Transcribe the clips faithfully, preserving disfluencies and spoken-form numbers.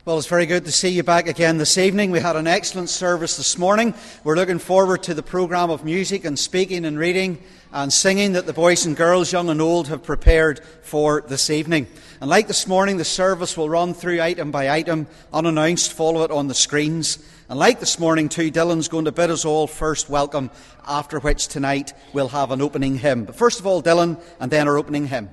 Well, it's very good to see you back again this evening. We had an excellent service this morning. We're looking forward to the programme of music and speaking and reading and singing that the boys and girls, young and old, have prepared for this evening. And like this morning, the service will run through item by item, unannounced, follow it on the screens. And like this morning too, Dylan's going to bid us all first welcome, after which tonight we'll have an opening hymn. But first of all, Dylan, and then our opening hymn.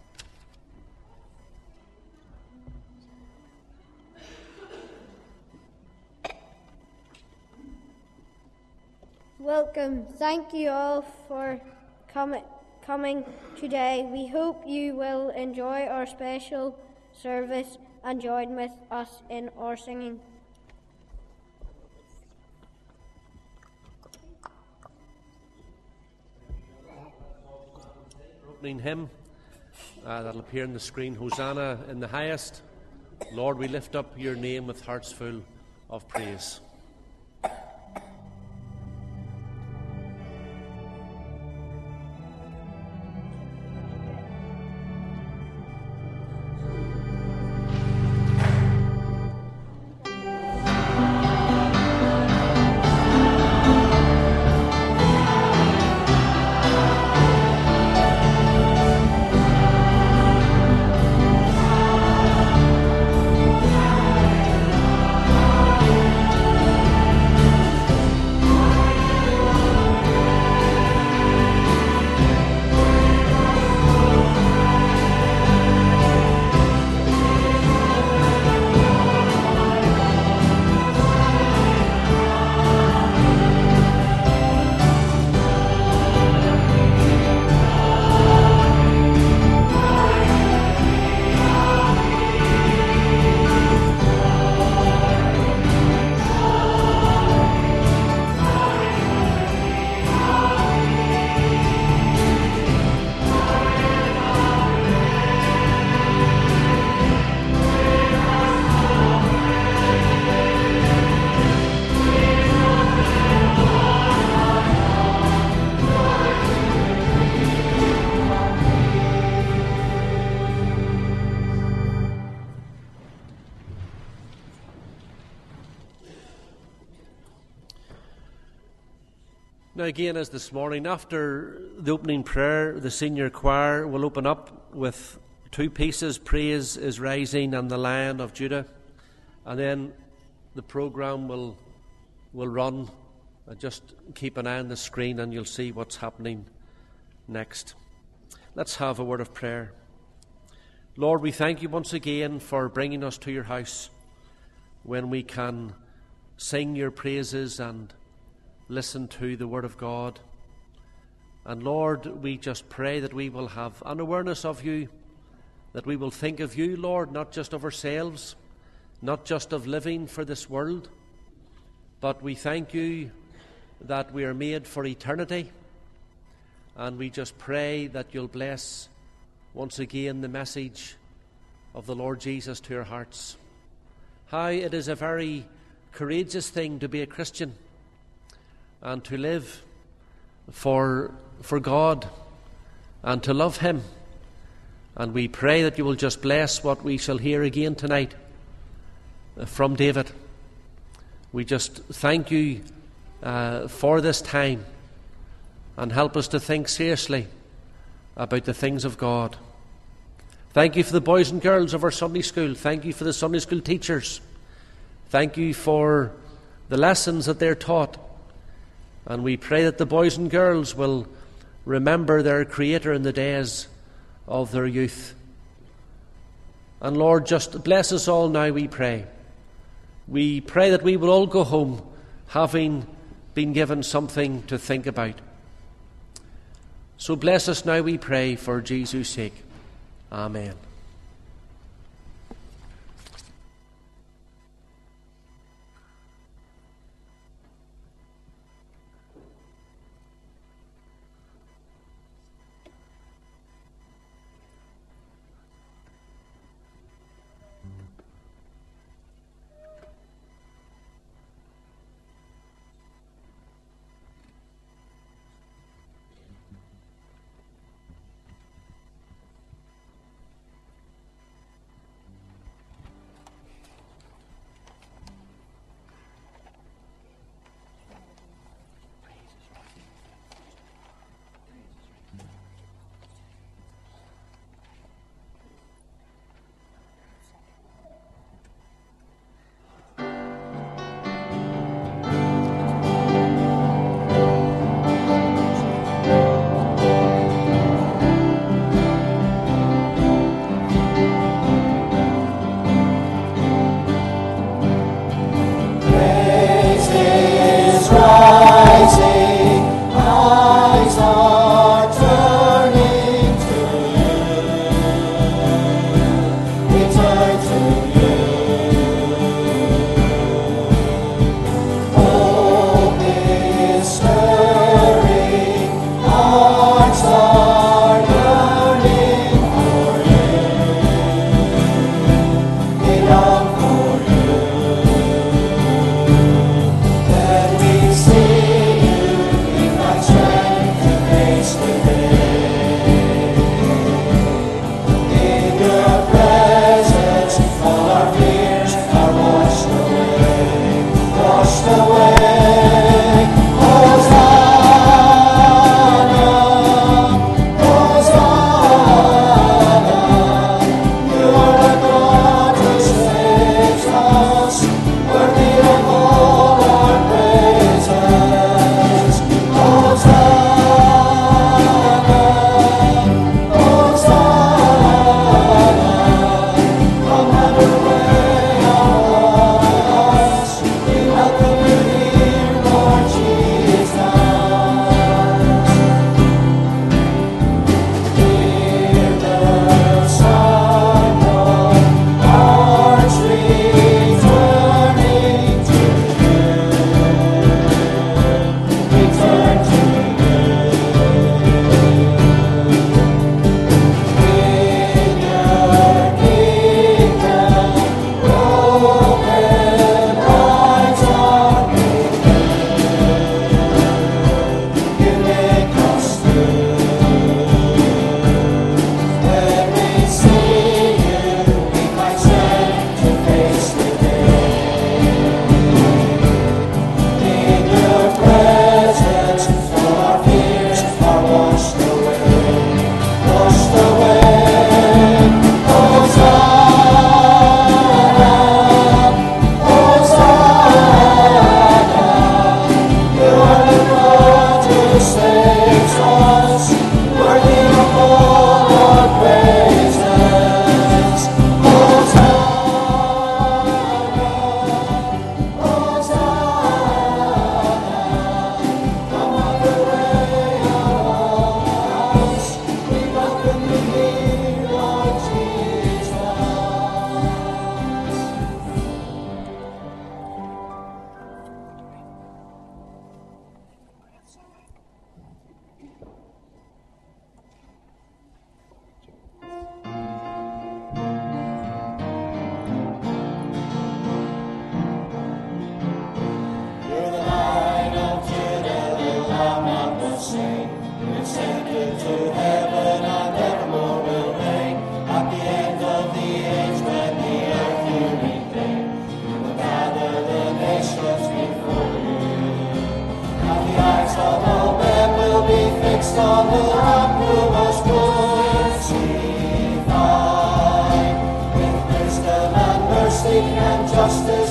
Welcome. Thank you all for com- coming today. We hope you will enjoy our special service and join with us in our singing. Opening hymn uh, that'll appear on the screen. Hosanna in the highest. Lord, we lift up your name with hearts full of praise. Now again, as this morning, after the opening prayer, the senior choir will open up with two pieces, Praise is Rising and the Lion of Judah. And then the programme will will run. Uh, just keep an eye on the screen and you'll see what's happening next. Let's have a word of prayer. Lord, we thank you once again for bringing us to your house when we can sing your praises and listen to the Word of God. And Lord, we just pray that we will have an awareness of you, that we will think of you, Lord, not just of ourselves, not just of living for this world, but we thank you that we are made for eternity. And we just pray that you'll bless once again the message of the Lord Jesus to our hearts. How it is a very courageous thing to be a Christian and to live for, for God and to love him. And we pray that you will just bless what we shall hear again tonight from David. We just thank you uh, for this time and help us to think seriously about the things of God. Thank you for the boys and girls of our Sunday school. Thank you for the Sunday school teachers. Thank you for the lessons that they're taught. And we pray that the boys and girls will remember their Creator in the days of their youth. And Lord, just bless us all now, we pray. We pray that we will all go home having been given something to think about. So bless us now, we pray, for Jesus' sake. Amen.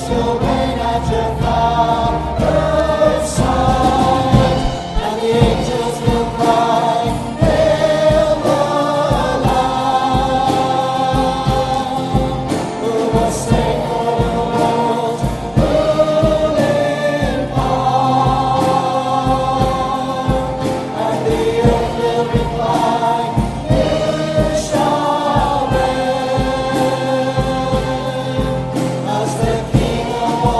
As the King of all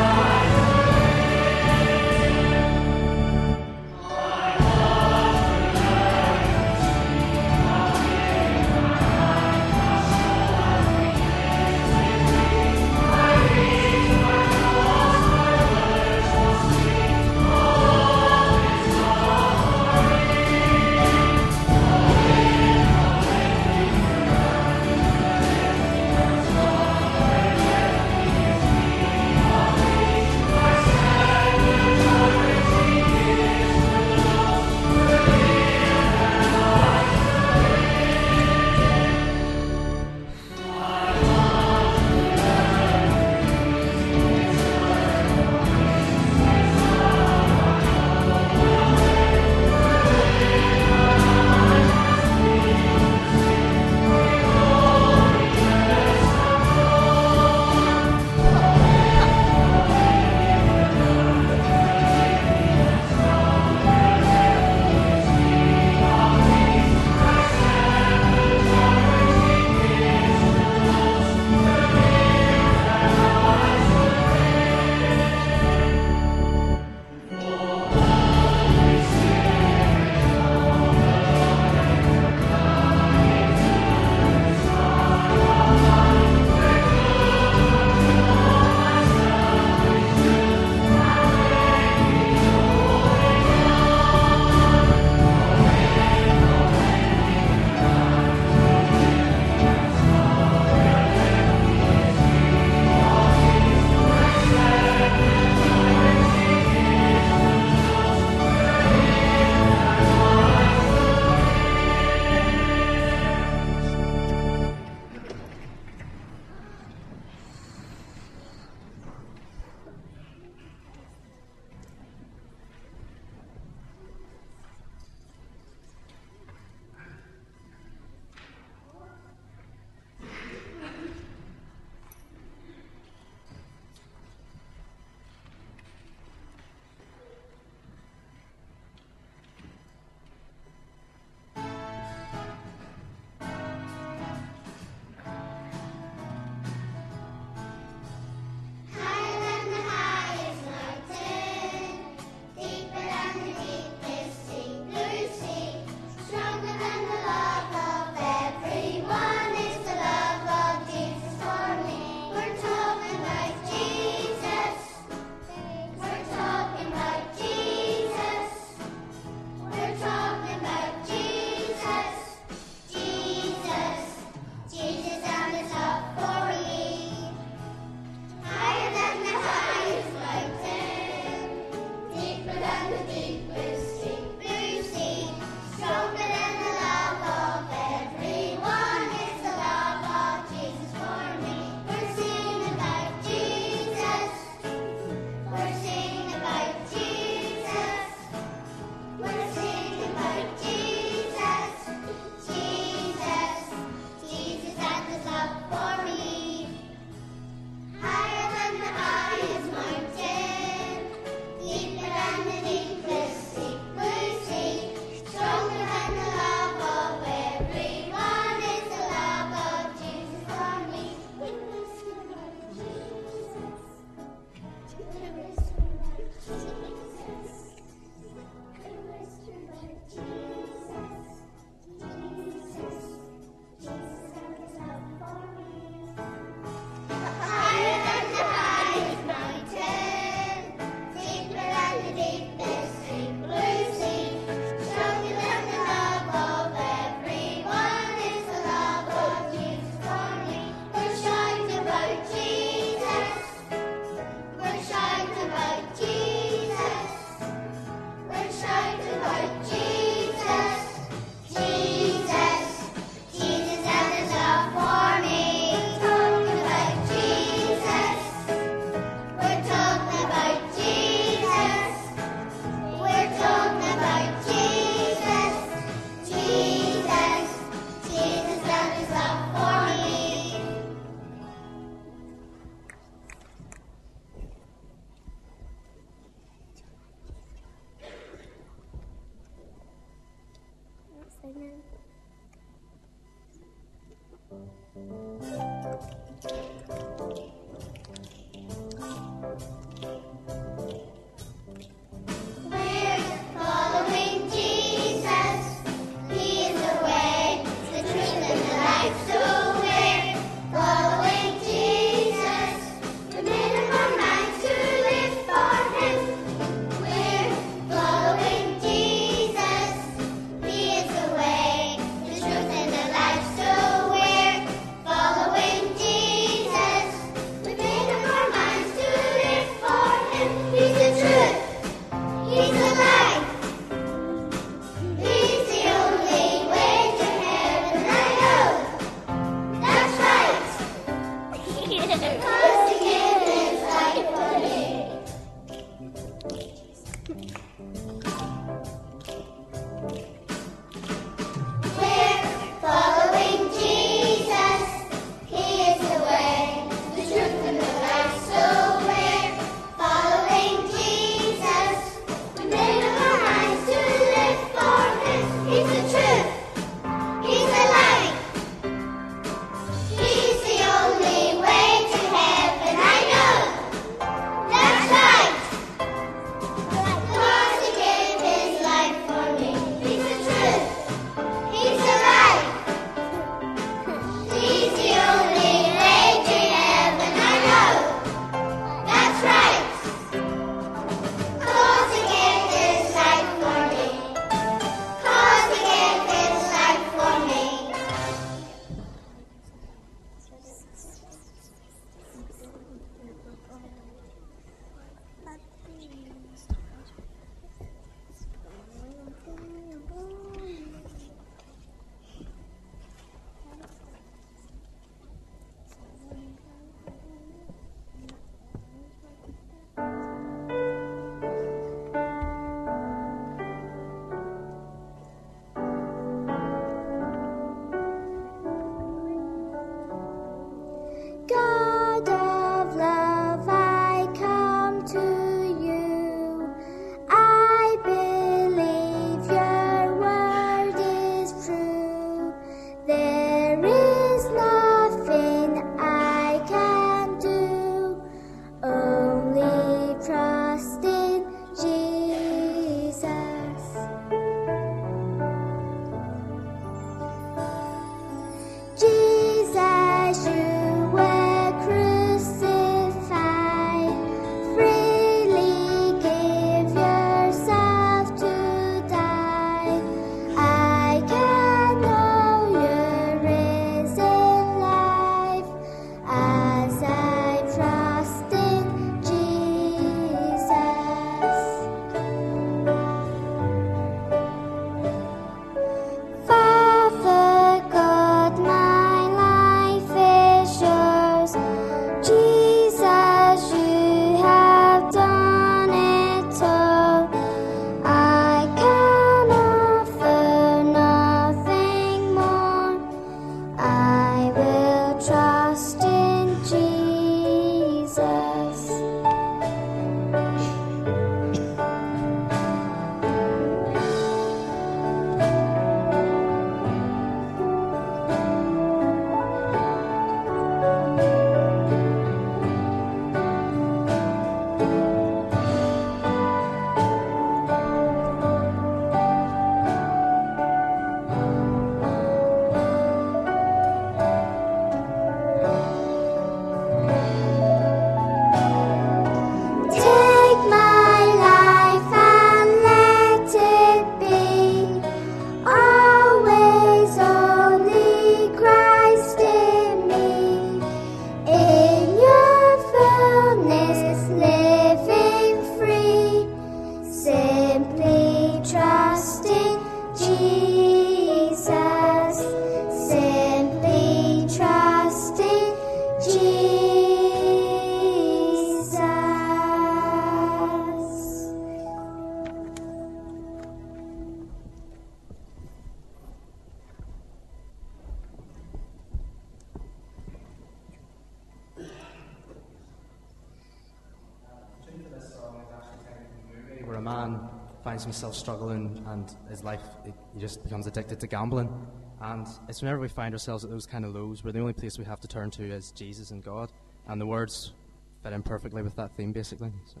man finds himself struggling and his life, it, he just becomes addicted to gambling. And it's whenever we find ourselves at those kind of lows where the only place we have to turn to is Jesus and God. And the words fit in perfectly with that theme, basically. So.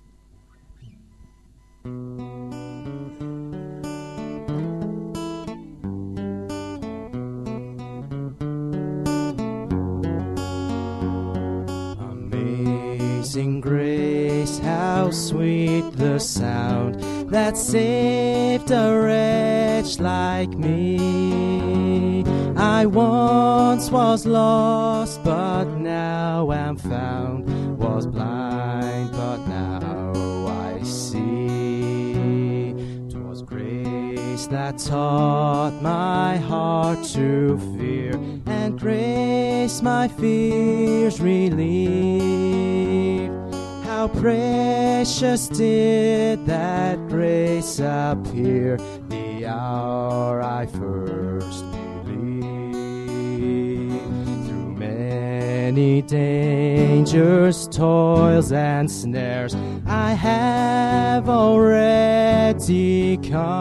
Amazing grace, how sweet the sound that saved a wretch like me. I once was lost, but now am found, was blind, but now I see. 'Twas grace that taught my heart to fear, and grace my fears relieved. How precious did that grace appear the hour I first believed. Through many dangers, toils, and snares, I have already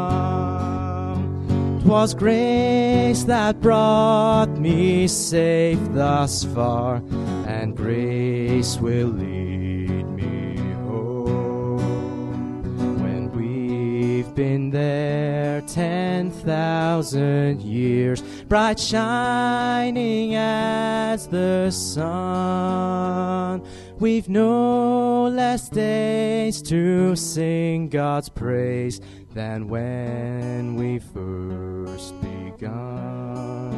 come. 'Twas grace that brought me safe thus far, and grace will lead me home. When we've been there ten thousand years, bright shining as the sun, we've no less days to sing God's praise than when we first begun.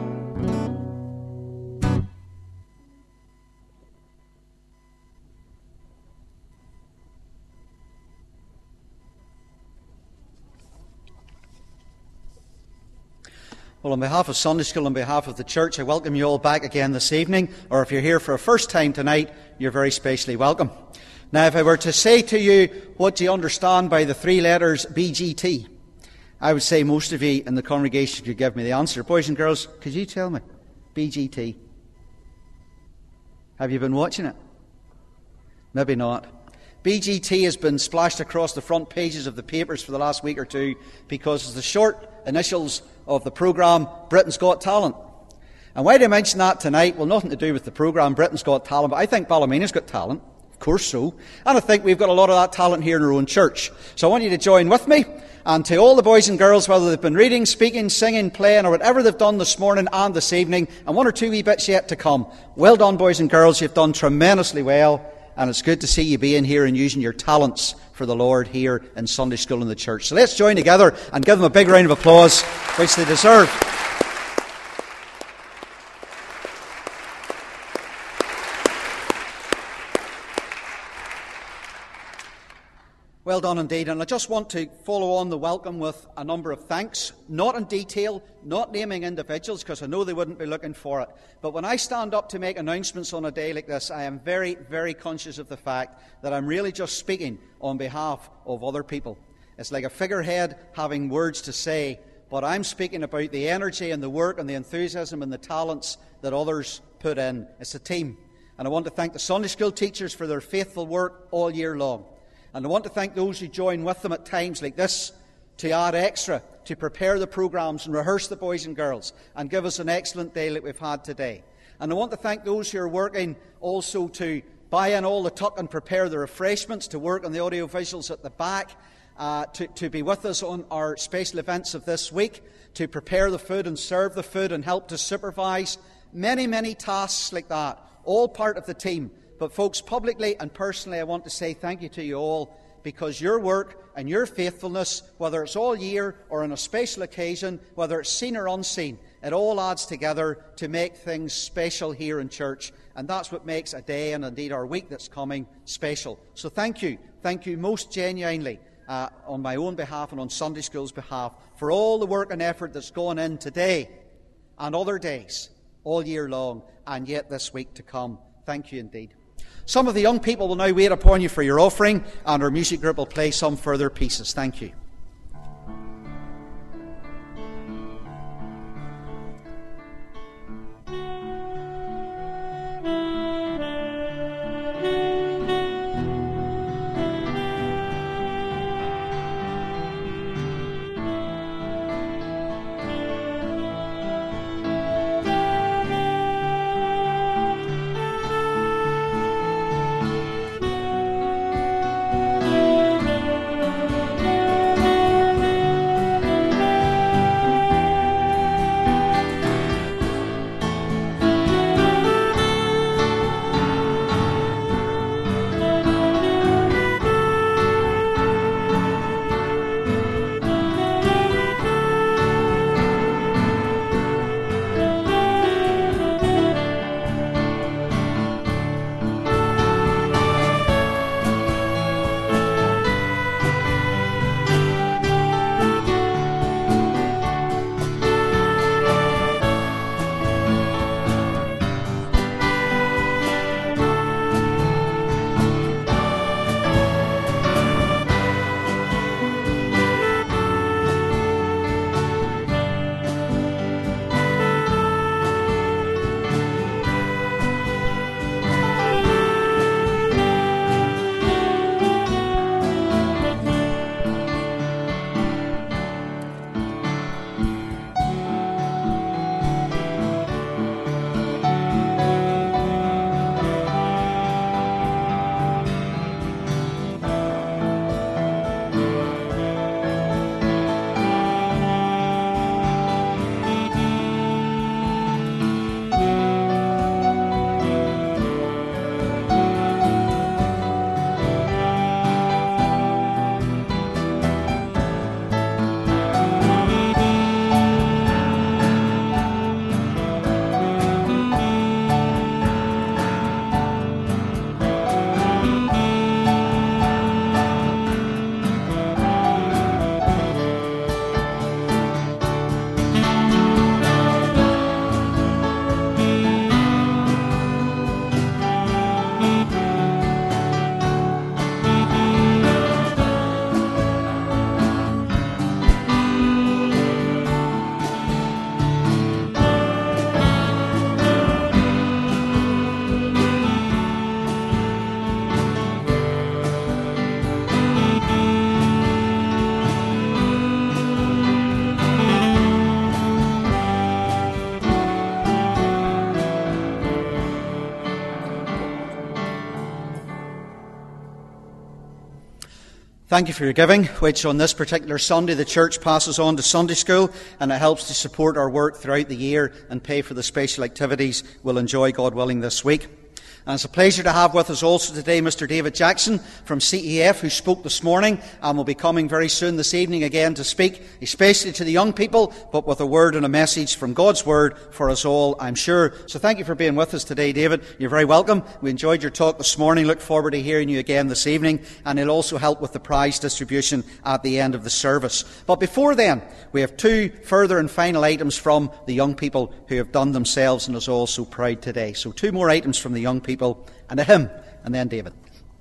Well, on behalf of Sunday School, on behalf of the church, I welcome you all back again this evening, or if you're here for a first time tonight, you're very specially welcome. Now, if I were to say to you, what do you understand by the three letters B G T? I would say most of you in the congregation could give me the answer. Boys and girls, could you tell me? B G T. Have you been watching it? Maybe not. B G T has been splashed across the front pages of the papers for the last week or two because it's the short initials of the programme Britain's Got Talent. And why do I mention that tonight? Well, nothing to do with the programme Britain's Got Talent, but I think Ballymena's got talent. Of course so. And I think we've got a lot of that talent here in our own church. So I want you to join with me. And to all the boys and girls, whether they've been reading, speaking, singing, playing, or whatever they've done this morning and this evening, and one or two wee bits yet to come, well done, boys and girls. You've done tremendously well. And it's good to see you being here and using your talents for the Lord here in Sunday School in the church. So let's join together and give them a big round of applause, which they deserve. Well done indeed, and I just want to follow on the welcome with a number of thanks, not in detail, not naming individuals, because I know they wouldn't be looking for it. But when I stand up to make announcements on a day like this, I am very, very conscious of the fact that I'm really just speaking on behalf of other people. It's like a figurehead having words to say, but I'm speaking about the energy and the work and the enthusiasm and the talents that others put in. It's a team. And I want to thank the Sunday School teachers for their faithful work all year long. And I want to thank those who join with them at times like this to add extra, to prepare the programmes and rehearse the boys and girls and give us an excellent day like we've had today. And I want to thank those who are working also to buy in all the tuck and prepare the refreshments, to work on the audio visuals at the back, uh, to, to be with us on our special events of this week, to prepare the food and serve the food and help to supervise. Many, many tasks like that, all part of the team. But folks, publicly and personally, I want to say thank you to you all, because your work and your faithfulness, whether it's all year or on a special occasion, whether it's seen or unseen, it all adds together to make things special here in church. And that's what makes a day, and indeed our week that's coming, special. So thank you. Thank you most genuinely uh, on my own behalf and on Sunday School's behalf for all the work and effort that's gone in today and other days, all year long, and yet this week to come. Thank you indeed. Some of the young people will now wait upon you for your offering, and our music group will play some further pieces. Thank you. Thank you for your giving, which on this particular Sunday the church passes on to Sunday school, and it helps to support our work throughout the year and pay for the special activities we'll enjoy, God willing, this week. And it's a pleasure to have with us also today Mister David Jackson from C E F, who spoke this morning and will be coming very soon this evening again to speak, especially to the young people, but with a word and a message from God's Word for us all, I'm sure. So thank you for being with us today, David. You're very welcome. We enjoyed your talk this morning. Look forward to hearing you again this evening, and it'll also help with the prize distribution at the end of the service. But before then, we have two further and final items from the young people who have done themselves and us all so proud today. So two more items from the young people. People and a hymn, and then David.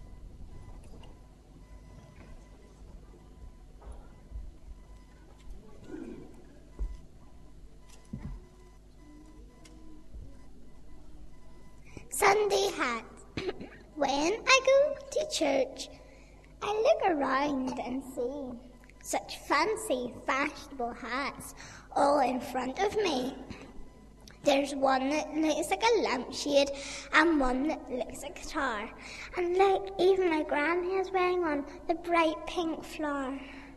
Sunday hat. When I go to church, I look around and see such fancy, fashionable hats all in front of me. There's one that looks like a lampshade and one that looks like a guitar. And look, even my granny is wearing one, the bright pink flower.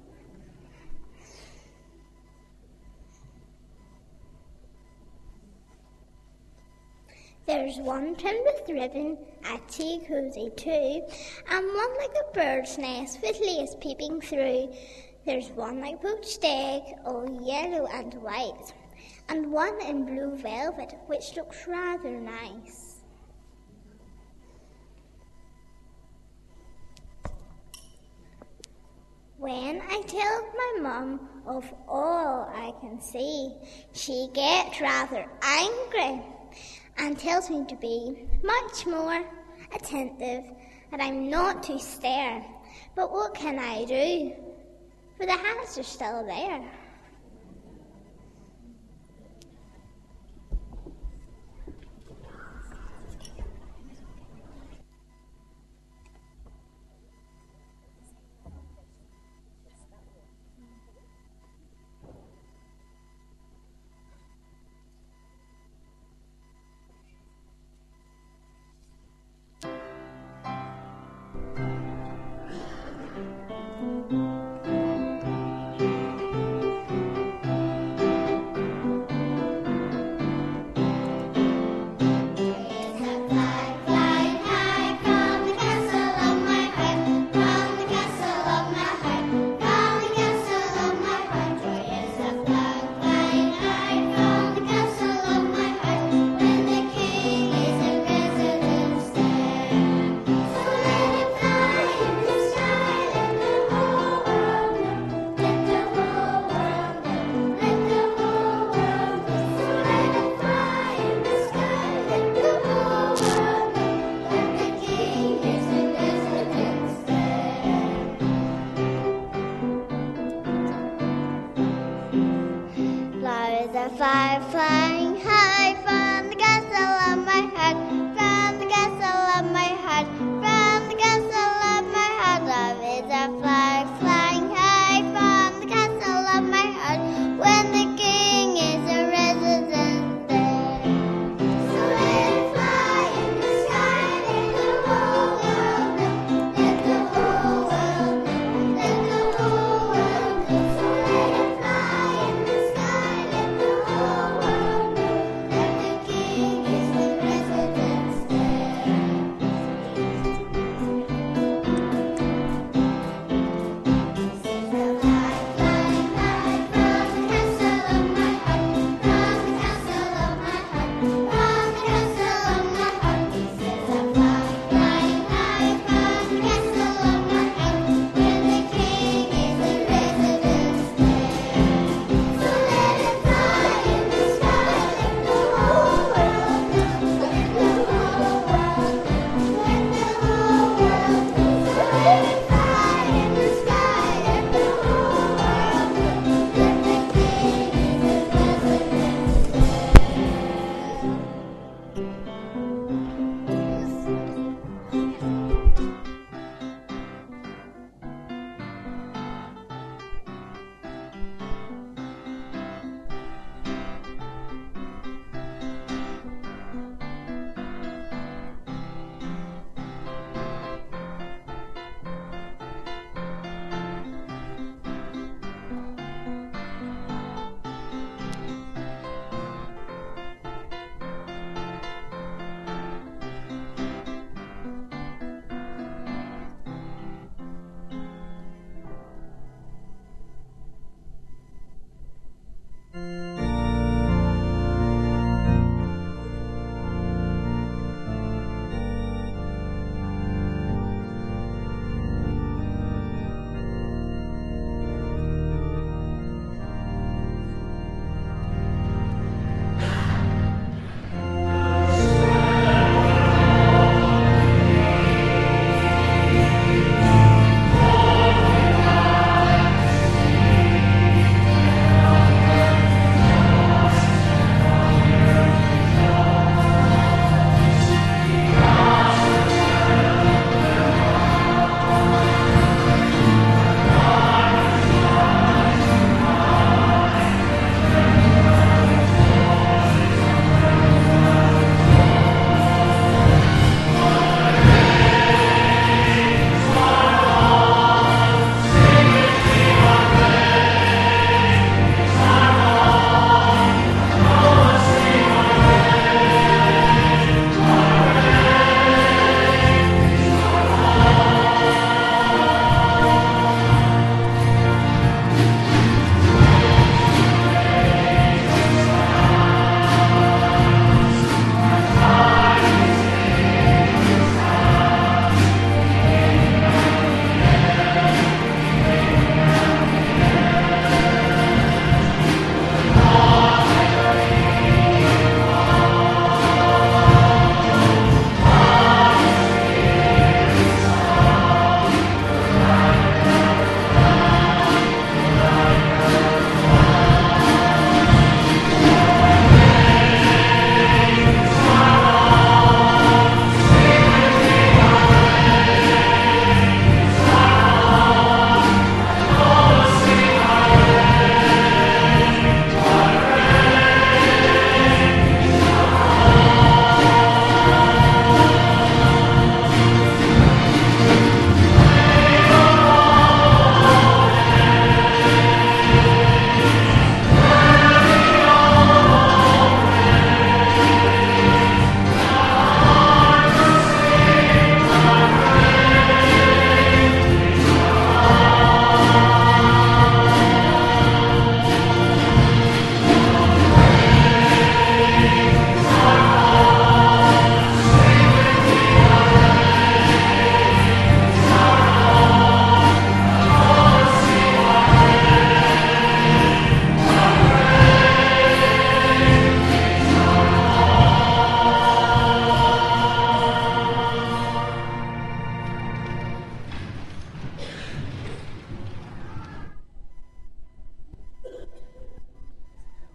There's one trimmed with ribbon, a tea cosy too, and one like a bird's nest with lace peeping through. There's one like poached egg, all yellow and white, and one in blue velvet, which looks rather nice. When I tell my mum of all I can see, she gets rather angry and tells me to be much more attentive, that I'm not to stare. But what can I do? For the hats are still there.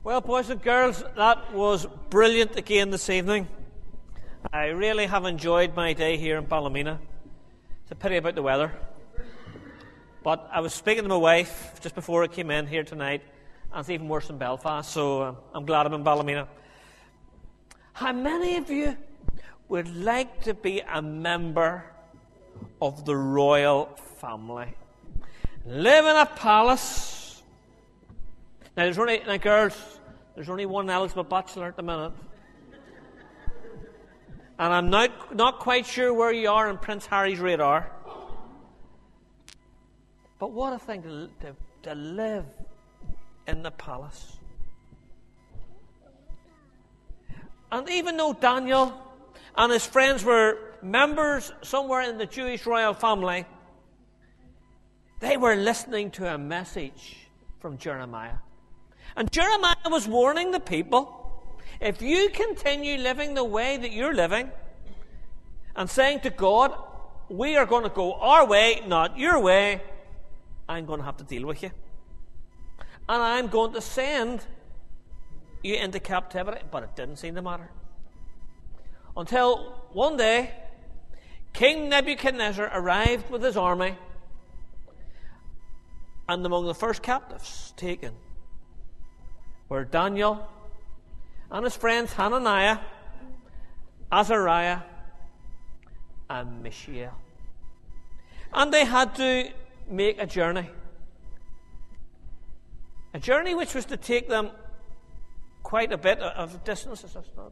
Well, boys and girls, that was brilliant again this evening. I really have enjoyed my day here in Ballymena. It's a pity about the weather. But I was speaking to my wife just before I came in here tonight, and it's even worse in Belfast, so uh, I'm glad I'm in Ballymena. How many of you would like to be a member of the royal family? Live in a palace. Now, there's only, now girls, there's only one Elizabeth Bachelor at the minute. And I'm not, not quite sure where you are in Prince Harry's radar. But what a thing to, to, to live in the palace. And even though Daniel and his friends were members somewhere in the Jewish royal family, they were listening to a message from Jeremiah. And Jeremiah was warning the people, if you continue living the way that you're living, and saying to God, we are going to go our way, not your way, I'm going to have to deal with you. And I'm going to send you into captivity. But it didn't seem to matter. Until one day, King Nebuchadnezzar arrived with his army, and among the first captives taken were Daniel and his friends Hananiah, Azariah, and Mishael. And they had to make a journey. A journey which was to take them quite a bit of distance. That's not...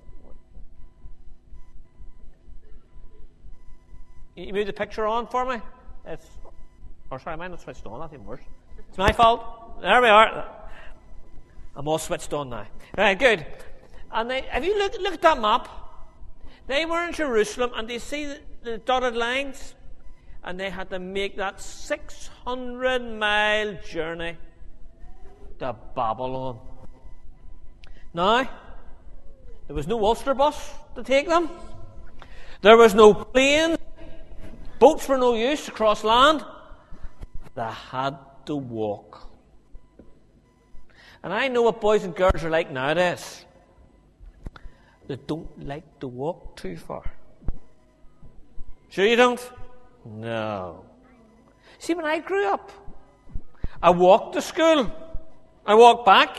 You move the picture on for me? It's... Or sorry, mine not switched on. That's even worse. It's my fault. There we are. I'm all switched on now. Right, good. And they, have you looked look at that map? They were in Jerusalem, and they see the, the dotted lines, and they had to make that six hundred mile journey to Babylon. Now, there was no Ulster bus to take them. There was no plane. Boats were no use across land. They had to walk. And I know what boys and girls are like nowadays. They don't like to walk too far. Sure you don't? No. See, when I grew up, I walked to school. I walked back.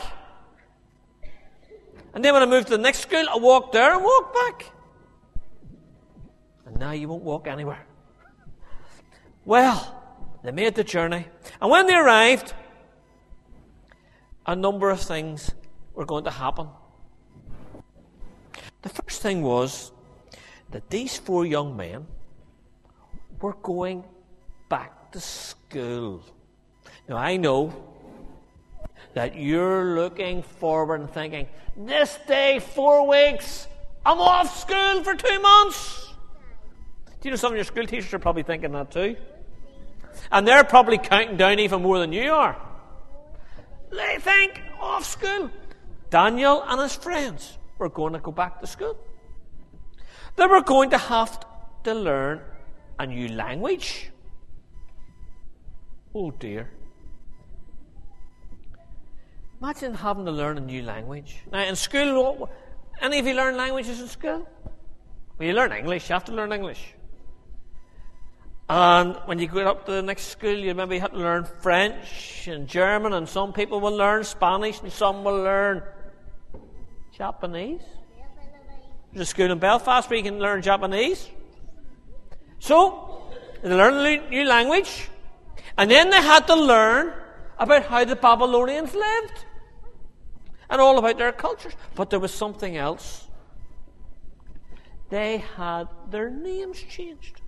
And then when I moved to the next school, I walked there and walked back. And now you won't walk anywhere. Well, they made the journey. And when they arrived, a number of things were going to happen. The first thing was that these four young men were going back to school. Now, I know that you're looking forward and thinking, this day, four weeks, I'm off school for two months. Do you know some of your school teachers are probably thinking that too? And they're probably counting down even more than you are. They think, off school. Daniel and his friends were going to go back to school. They were going to have to learn a new language. Oh dear. Imagine having to learn a new language. Now in school, any of you learn languages in school? Well, you learn English, you have to learn English. And when you go up to the next school, you maybe have to learn French and German, and some people will learn Spanish, and some will learn Japanese. There's a school in Belfast where you can learn Japanese. So, they learned a new language, and then they had to learn about how the Babylonians lived, and all about their cultures. But there was something else. They had their names changed.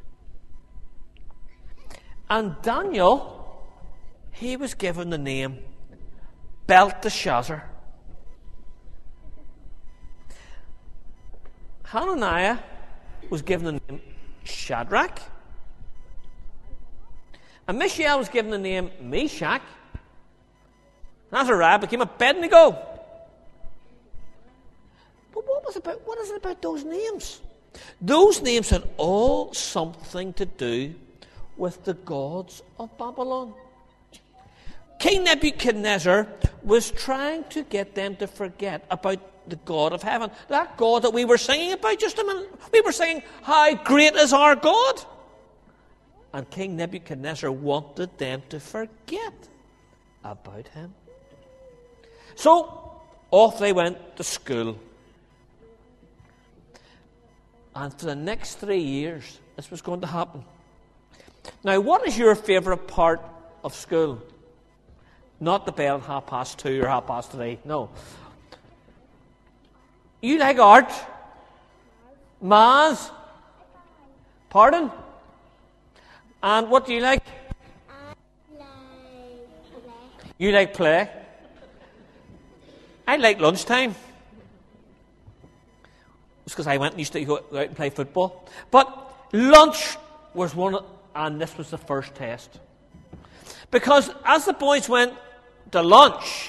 And Daniel, he was given the name Belteshazzar. Hananiah was given the name Shadrach. And Mishael was given the name Meshach. And Azariah became Abednego. But what was about what is it about those names? Those names had all something to do with the gods of Babylon. King Nebuchadnezzar was trying to get them to forget about the God of heaven. That God that we were singing about just a minute. We were singing, how great is our God? And King Nebuchadnezzar wanted them to forget about him. So, off they went to school. And for the next three years, this was going to happen. Now, what is your favourite part of school? Not the bell at half past two or half past three. No. You like art? Maths? Pardon? And what do you like? I like play. You like play? I like lunchtime. It's because I went and used to go out and play football. But lunch was one, of, and this was the first test. Because as the boys went to lunch,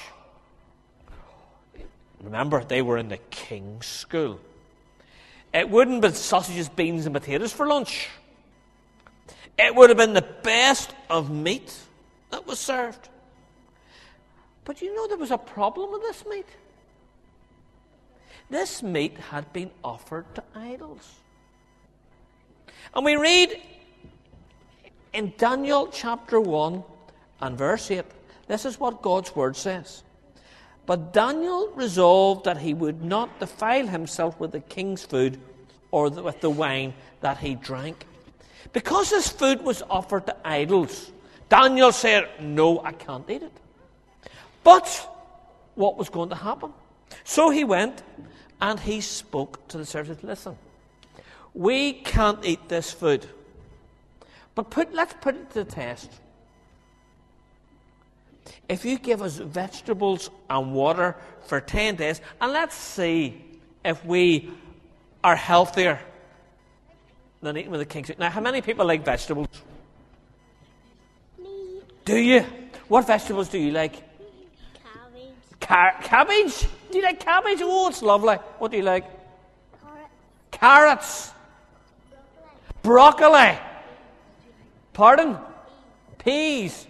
remember, they were in the king's school. It wouldn't have been sausages, beans and potatoes for lunch. It would have been the best of meat that was served. But you know there was a problem with this meat. This meat had been offered to idols. And we read in Daniel chapter one and verse eight, this is what God's word says. But Daniel resolved that he would not defile himself with the king's food or with the wine that he drank. Because this food was offered to idols, Daniel said, no, I can't eat it. But what was going to happen? So he went and he spoke to the servants. Listen, we can't eat this food. But put, let's put it to the test. If you give us vegetables and water for ten days, and let's see if we are healthier than eating with the king's food. Now, how many people like vegetables? Me. Do you? What vegetables do you like? Cabbage. Car- cabbage? Do you like cabbage? Oh, it's lovely. What do you like? Carrot. Carrots. Broccoli. Broccoli. Pardon? Peas.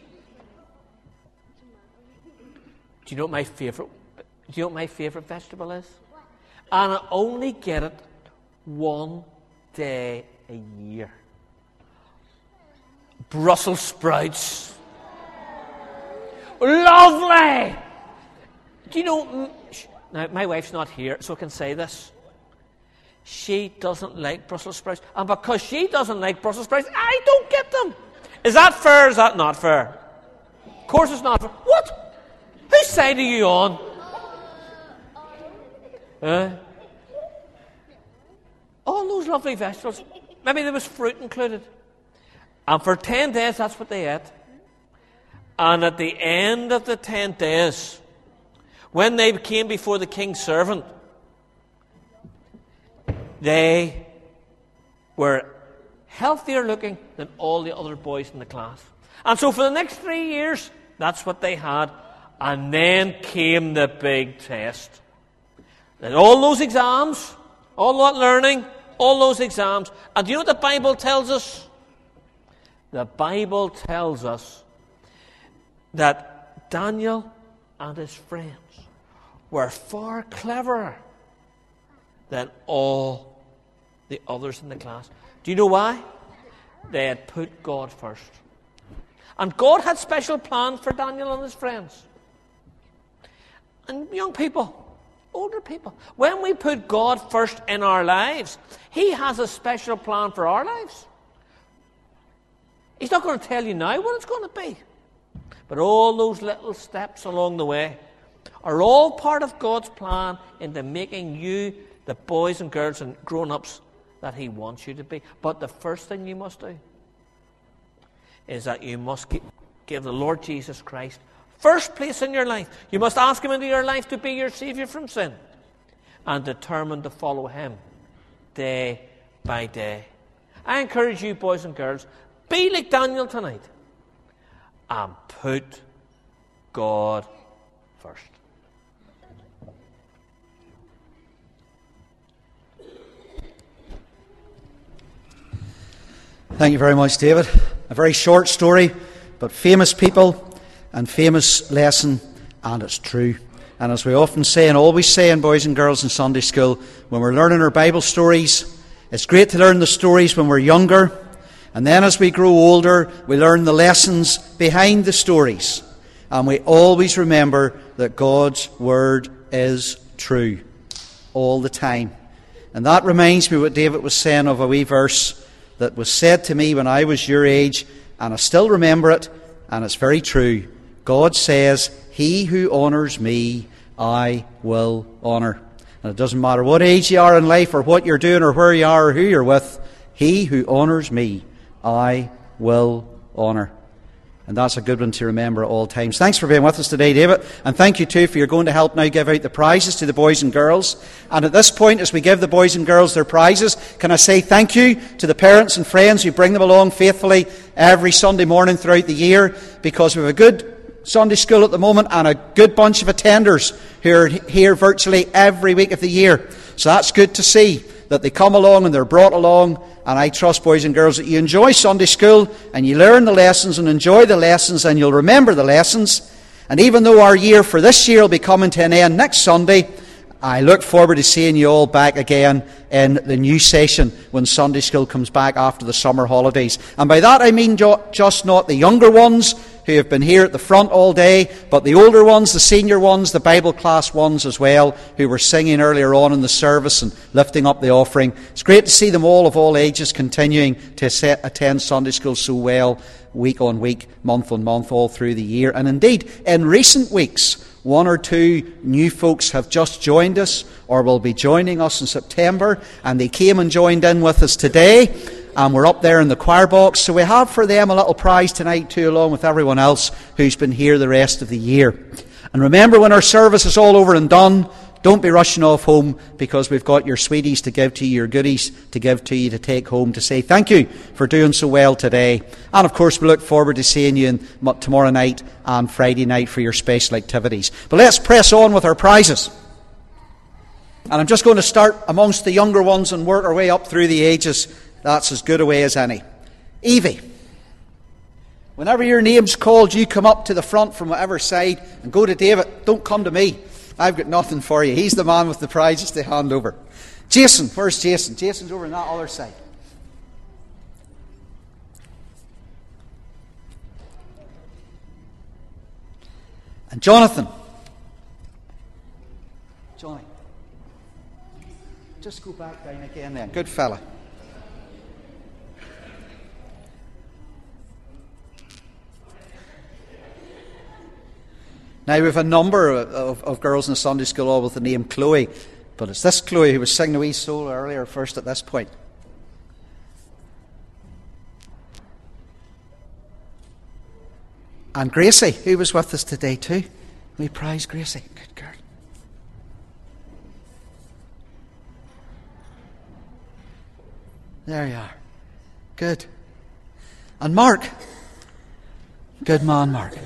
Do you know what my favourite? Do you know what my favourite vegetable is? And I only get it one day a year. Brussels sprouts. Lovely. Do you know? Now my wife's not here, so I can say this. She doesn't like Brussels sprouts, and because she doesn't like Brussels sprouts, I don't get them. Is that fair? Or is that not fair? Of course, it's not fair. What? Whose side are you on? Uh, all those lovely vegetables. Maybe there was fruit included. And for ten days, that's what they ate. And at the end of the ten days, when they came before the king's servant, they were healthier looking than all the other boys in the class. And so for the next three years, that's what they had. And then came the big test. And all those exams, all that learning, all those exams. And do you know what the Bible tells us? The Bible tells us that Daniel and his friends were far cleverer than all the others in the class. Do you know why? They had put God first. And God had special plans for Daniel and his friends. And young people, older people, when we put God first in our lives, He has a special plan for our lives. He's not going to tell you now what it's going to be. But all those little steps along the way are all part of God's plan into making you the boys and girls and grown-ups that He wants you to be. But the first thing you must do is that you must give the Lord Jesus Christ first place in your life. You must ask Him into your life to be your Saviour from sin and determine to follow Him day by day. I encourage you, boys and girls, be like Daniel tonight and put God first. Thank you very much, David. A very short story, but famous people and famous lesson and it's true. And as we often say and always say in boys and girls in Sunday school, when we're learning our Bible stories, it's great to learn the stories when we're younger, and then as we grow older, we learn the lessons behind the stories. And we always remember that God's Word is true all the time. And that reminds me what David was saying of a wee verse that was said to me when I was your age, and I still remember it, and it's very true. God says, "He who honours me, I will honour." And it doesn't matter what age you are in life, or what you're doing, or where you are, or who you're with. He who honours me, I will honour. And that's a good one to remember at all times. Thanks for being with us today, David. And thank you too for your going to help now give out the prizes to the boys and girls. And at this point, as we give the boys and girls their prizes, can I say thank you to the parents and friends who bring them along faithfully every Sunday morning throughout the year, because we have a good Sunday school at the moment and a good bunch of attenders who are here virtually every week of the year. So that's good to see that they come along and they're brought along. And I trust, boys and girls, that you enjoy Sunday school and you learn the lessons and enjoy the lessons and you'll remember the lessons. And even though our year for this year will be coming to an end next Sunday, I look forward to seeing you all back again in the new session when Sunday school comes back after the summer holidays. And by that I mean jo- just not the younger ones who have been here at the front all day, but the older ones, the senior ones, the Bible class ones as well, who were singing earlier on in the service and lifting up the offering. It's great to see them all of all ages continuing to set, attend Sunday school so well, week on week, month on month, all through the year. And indeed, in recent weeks, one or two new folks have just joined us, or will be joining us in September, and they came and joined in with us today. And we're up there in the choir box. So we have for them a little prize tonight too, along with everyone else who's been here the rest of the year. And remember, when our service is all over and done, don't be rushing off home, because we've got your sweeties to give to you, your goodies to give to you to take home to say thank you for doing so well today. And of course, we look forward to seeing you in, tomorrow night and Friday night for your special activities. But let's press on with our prizes. And I'm just going to start amongst the younger ones and work our way up through the ages. That's as good a way as any. Evie, whenever your name's called, you come up to the front from whatever side and go to David. Don't come to me. I've got nothing for you. He's the man with the prizes to hand over. Jason, where's Jason? Jason's over on that other side. And Jonathan. Johnny. Just go back down again then. Good fella. Now, we have a number of, of, of girls in the Sunday school all with the name Chloe, but it's this Chloe who was singing the wee soul earlier first at this point. And Gracie, who was with us today too. We prize Gracie. Good girl. There you are. Good. And Mark. Good man, Mark.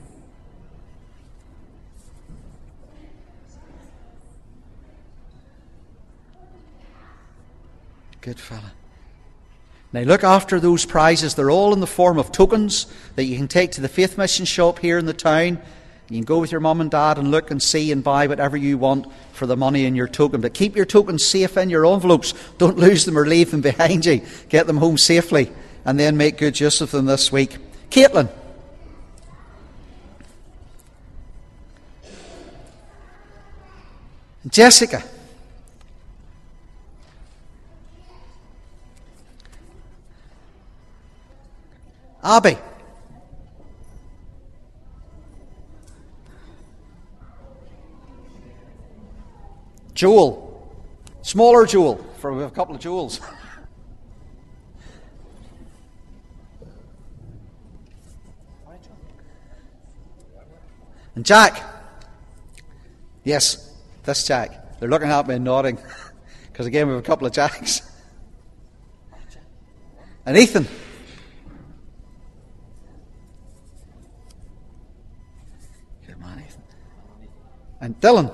Good fella. Now look after those prizes. They're all in the form of tokens that you can take to the Faith Mission shop here in the town. You can go with your mum and dad and look and see and buy whatever you want for the money in your token. But keep your tokens safe in your envelopes. Don't lose them or leave them behind you. Get them home safely and then make good use of them this week. Caitlin. Jessica. Abby. Joel. Smaller Joel, for we have a couple of Joels. And Jack. Yes, this Jack. They're looking at me and nodding, because again we have a couple of Jacks. And Ethan. And Dylan.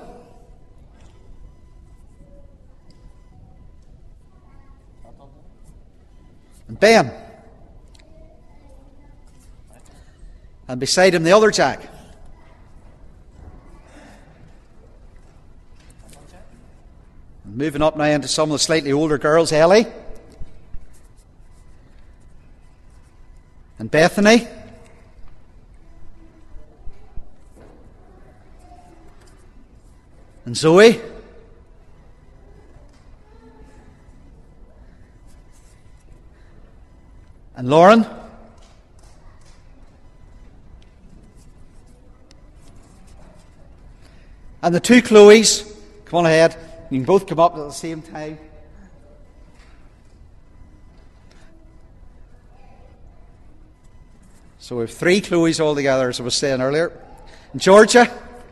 And Ben. And beside him, the other Jack. Moving up now into some of the slightly older girls, Ellie and Bethany. And Zoe. And Lauren. And the two Chloes. Come on ahead. You can both come up at the same time. So we have three Chloes all together, as I was saying earlier. And Georgia.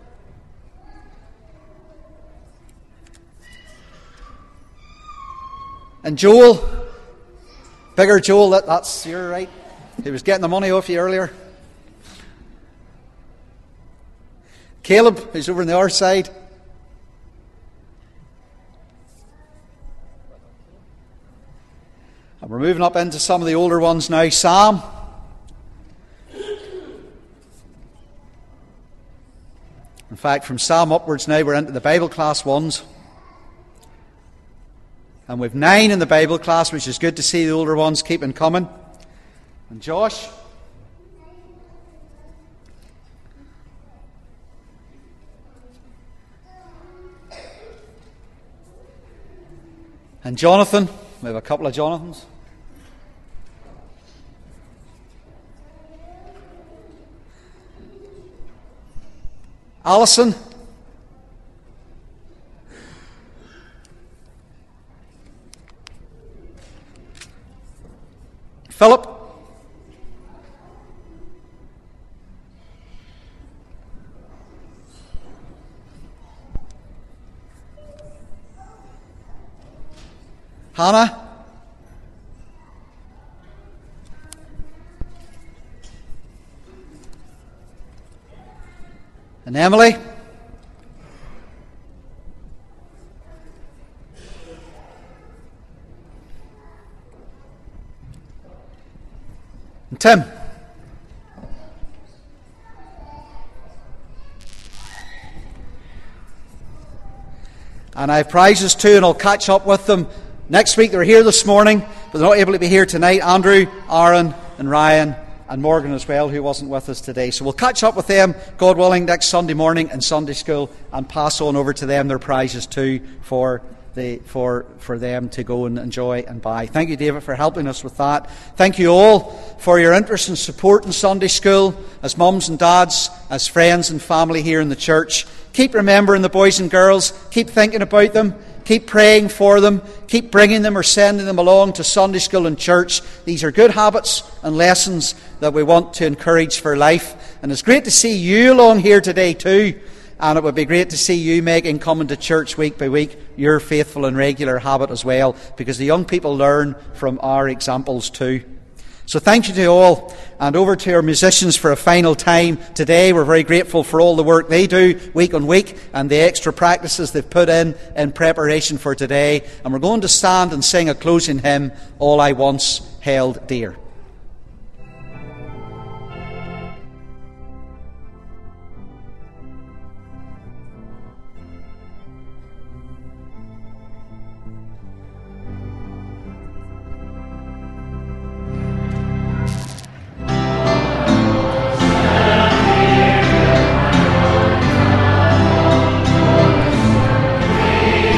And Joel, bigger Joel, that, that's, you're right. He was getting the money off you earlier. Caleb, who's over on the other side. And we're moving up into some of the older ones now. Sam. In fact, from Sam upwards now, we're into the Bible class ones. And we've nine in the Bible class, which is good to see the older ones keeping coming. And Josh. And Jonathan. We have a couple of Jonathans. Alison. Philip. Hannah. And Emily. And Tim. And I have prizes too, and I'll catch up with them next week. They're here this morning, but they're not able to be here tonight. Andrew, Aaron, and Ryan, and Morgan as well, who wasn't with us today. So we'll catch up with them, God willing, next Sunday morning in Sunday school, and pass on over to them their prizes too for the for for them to go and enjoy and buy. Thank you, David, for helping us with that. Thank you all for your interest and support in Sunday school, as mums and dads, as friends and family here in the church. Keep remembering the boys and girls. Keep thinking about them. Keep praying for them. Keep bringing them or sending them along to Sunday school and church. These are good habits and lessons that we want to encourage for life. And it's great to see you along here today too. And it would be great to see you making coming to church week by week your faithful and regular habit as well, because the young people learn from our examples too. So thank you to all, and over to our musicians for a final time today. We're very grateful for all the work they do week on week and the extra practices they've put in in preparation for today. And we're going to stand and sing a closing hymn, All I Once Held Dear.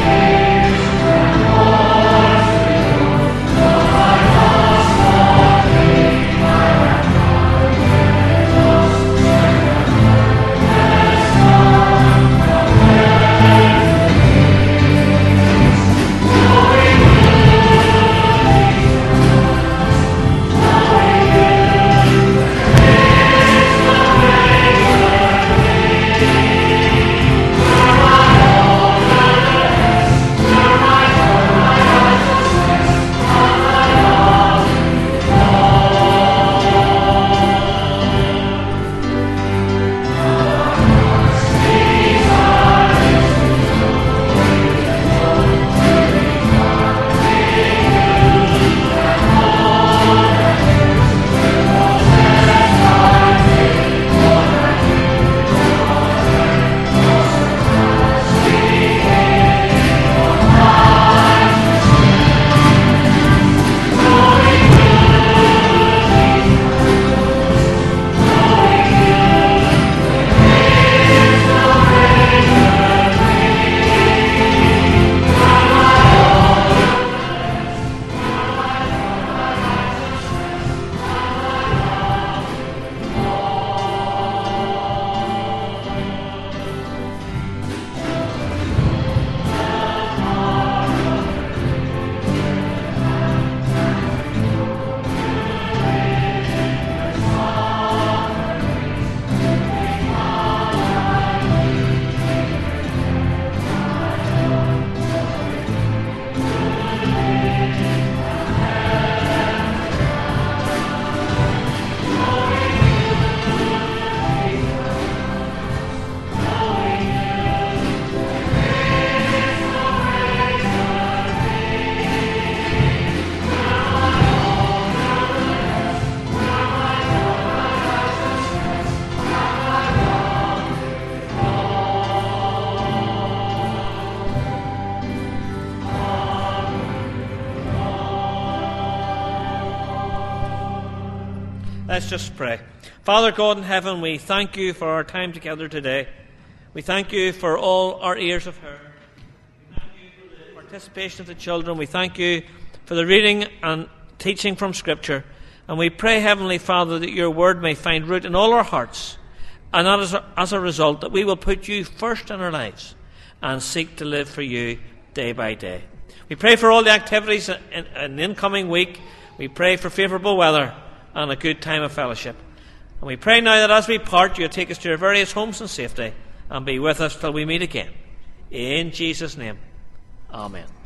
All let's just pray. Father God in heaven, we thank you for our time together today. We thank you for all our ears have heard. We thank you for the participation of the children. We thank you for the reading and teaching from Scripture. And we pray, Heavenly Father, that your word may find root in all our hearts, and that as a, as a result, that we will put you first in our lives and seek to live for you day by day. We pray for all the activities in, in the incoming week. We pray for favourable weather and a good time of fellowship. And we pray now that as we part, you'll take us to our various homes in safety and be with us till we meet again. In Jesus' name, amen.